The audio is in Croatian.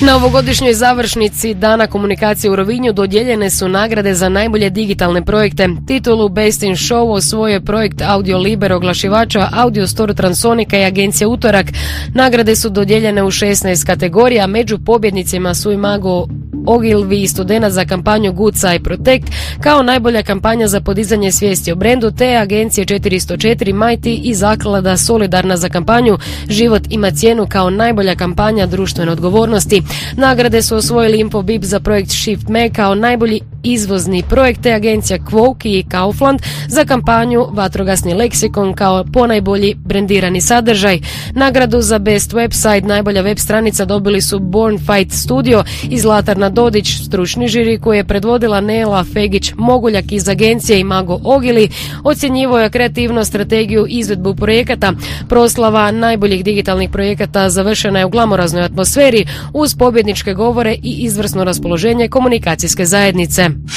Na ovogodišnjoj završnici Dana komunikacije u Rovinju dodijeljene su nagrade za najbolje digitalne projekte. Titulu Best in Show osvojio je projekt Audio Liber oglašivača Audio Store Transonika i agencija Utorak. Nagrade su dodijeljene u 16 kategorija, među pobjednicima su i Mago Ogilvy, student za kampanju Good Side Protect, kao najbolja kampanja za podizanje svijesti o brendu, te agencije 404 Mighty i zaklada Solidarna za kampanju Život ima cijenu kao najbolja kampanja društvene odgovornosti. Nagrade su osvojili Infobip za projekt Shift Me kao najbolji izvozni projekt, te agencija Quoke i Kaufland za kampanju Vatrogasni leksikon kao ponajbolji brendirani sadržaj. Nagradu za Best Website, najbolja web stranica, dobili su Born Fight Studio i Zlatarna Dodić, stručni žiri koji je predvodila Nela Fegić-Moguljak iz agencije i Mago Ogilvy ocjenjivao je kreativnost, strategiju i izvedbu projekata. Proslava najboljih digitalnih projekata završena je u glamoraznoj atmosferi uz pobjedničke govore i izvrsno raspoloženje komunikacijske zajednice.